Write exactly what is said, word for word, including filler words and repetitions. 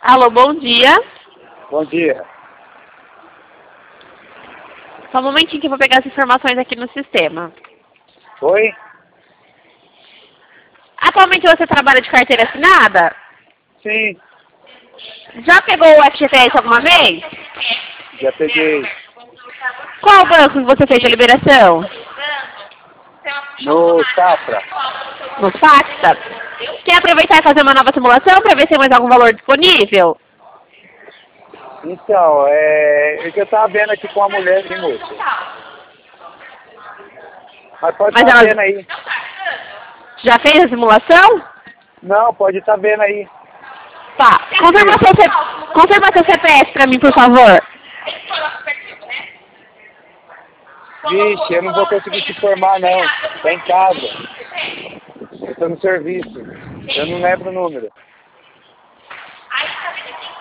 Alô, bom dia. Bom dia. Só um momentinho que eu vou pegar as informações aqui no sistema. Oi? Atualmente você trabalha de carteira assinada? Sim, Já pegou o F G T S alguma vez? já peguei. Qual banco que você fez a liberação? No Safra. No Facta? Quer aproveitar e fazer uma nova simulação para ver se tem mais algum valor disponível? Então, é, é que eu tava vendo aqui com a mulher, hein, moço? Mas pode Mas estar ela vendo aí. já fez a simulação? Não, pode estar vendo aí. Tá. Confirma seu, C... Confirma seu C P F para mim, por favor. Vixe, eu não vou conseguir te informar, não. Tá em casa. Eu tô no serviço. Eu não lembro o número.